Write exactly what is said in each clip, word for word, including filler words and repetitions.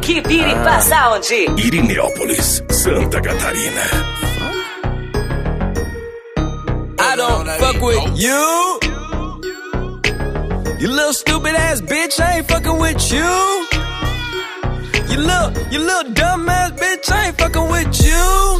Equipe Iripa Sound. Irineópolis, Santa Catarina. I don't fuck with you. You little stupid ass bitch, I ain't fucking with you. You little, you little dumb ass bitch, I ain't fucking with you.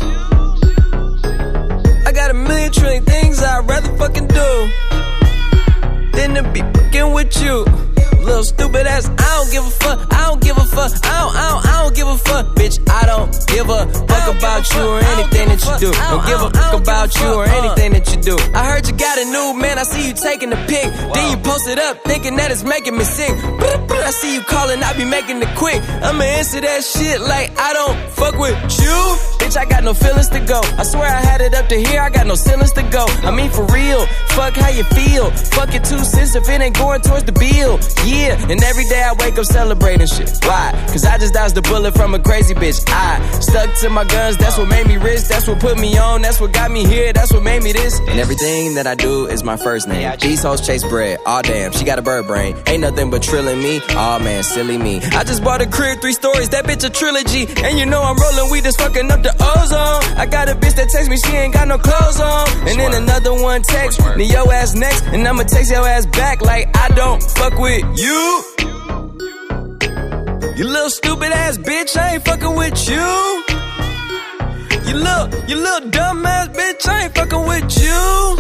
I got a million trillion things I'd rather fucking do than to be fucking with you. Little stupid ass, I don't give a fuck, I don't give a fuck, I don't, I don't, I don't give a fuck, bitch, I don't give a fuck about you or anything that you do. Don't give a fuck about you or anything that you do. I heard you got a new man, I see you taking the pic, then you post it up thinking that it's making me sick. I see you calling, I be making it quick. I'ma answer that shit like I don't fuck with you. Bitch, I got no feelings to go. I swear I had it up to here, I got no ceilings to go. I mean for real, fuck how you feel. Fuck it two cents if it ain't going towards the bill. Yeah, and every day I wake up celebrating shit. Why? Cause I just dodged a bullet from a crazy bitch. I stuck to my guns, that's what made me rich. That's what put me on, that's what got me here. That's what made me this. And everything that I do is my first name. These hoes chase bread, aw damn, she got a bird brain. Ain't nothing but trilling me, aw man, silly me. I just bought a crib, three stories, that bitch a trilogy. And you know I'm rolling weed that's fucking up the ozone. I got a bitch that texts me, she ain't got no clothes on. And then another one text me, yo ass next. And I'ma text your ass back like I don't fuck with you. You little stupid ass bitch, I ain't fucking with you. You little, you little dumb ass bitch, I ain't fucking with you.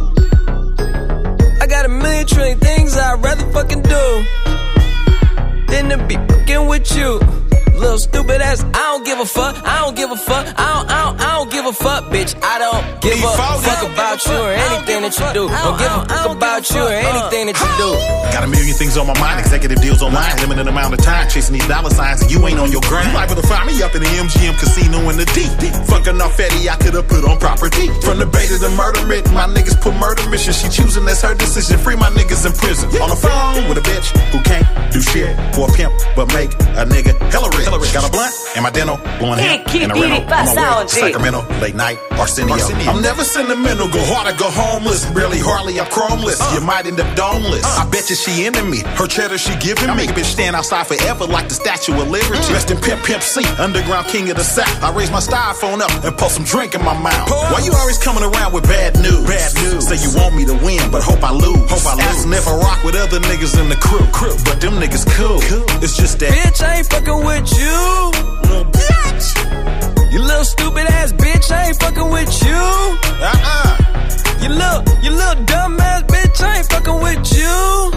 I got a million trillion things I'd rather fucking do than to be fucking with you. Little stupid ass, I don't give a fuck, I don't give a fuck, I don't, I don't, I don't give a fuck, bitch. I don't give a fuck about you or anything that you do. Don't give a fuck about you or anything that you do. Got a million things on my mind, executive deals online, limited amount of time, chasing these dollar signs, and you ain't on your grind. You liable to find me up in the M G M casino in the D. Fucking off Eddie, I could've put on property. From the bait to the murder writ, my niggas put murder mission. She choosing, that's her decision. Free my niggas in prison. On the phone with a bitch who can't do shit for a pimp, but make a nigga hella rich. Got a blunt and my dental, blowing him in a rental. On my way to Sacramento, late night, Arsenio. Arsenio. I'm never sentimental, go hard or go homeless. Barely, hardly, I'm chromeless. Uh. You might end up domeless. Uh. I bet you she into me. Her cheddar she giving me. I make a bitch stand outside forever like the Statue of Liberty. Mm. Rest in Pimp Pimp C, underground king of the South. I raise my styrofoam up and pour some drink in my mouth. Pause. Why you always coming around with bad news? Bad news. Say you want me to win, but hope I lose. Hope I lose. Asking if I rock with other niggas in the crew. crew. But them niggas cool. cool. It's just that bitch, I ain't fucking with you. Little bitch. You little stupid ass bitch, I ain't fucking with you. Uh-uh. You little, you little dumb ass bitch, I ain't fucking with you.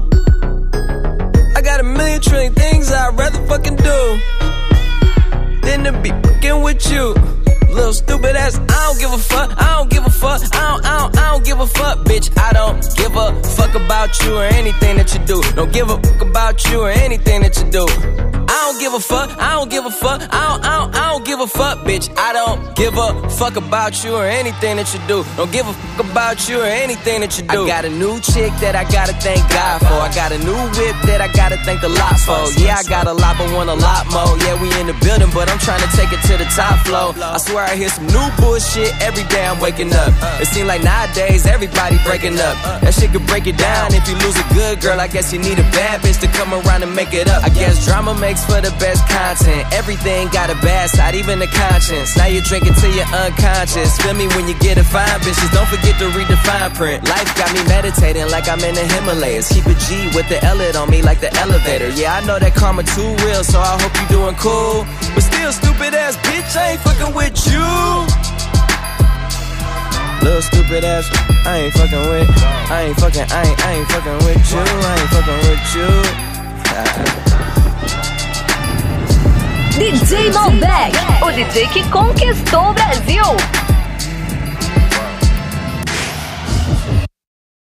I got a million trillion things I'd rather fucking do than to be fucking with you. Little stupid ass, I don't give a fuck, I don't give a fuck, I don't, I don't, I don't give a fuck, bitch. I don't give a fuck about you or anything that you do. Don't give a fuck about you or anything that you do. I don't give a fuck, I don't give a fuck, I don't, I don't, I don't give a fuck, bitch. I don't give a fuck about you or anything that you do. Don't give a fuck about you or anything that you do. I got a new chick that I gotta thank God for. I got a new whip that I gotta thank the lot for. Yeah, I got a lot, but want a lot more. Yeah, we in the building, but I'm trying to take it to the top floor. I swear I hear some new bullshit every day I'm waking up. It seems like nowadays everybody breaking up. That shit could break it down. If you lose a good girl, I guess you need a bad bitch to come around and make it up. I guess drama makes for the best content. Everything got a bad side, even the conscience. Now you're drinking till you're unconscious. Feel me when you get a fine bitches. Don't forget to read the fine print. Life got me meditating like I'm in the Himalayas. Keep a G with the L on me like the elevator. Yeah, I know that karma too real, so I hope you doing cool. But still, stupid ass bitch, I ain't fucking with you. Little stupid ass, I ain't fucking with. I ain't fucking, I ain't, I ain't fucking with you. I ain't fucking with you. D J Malbec, o D J que conquistou o Brasil.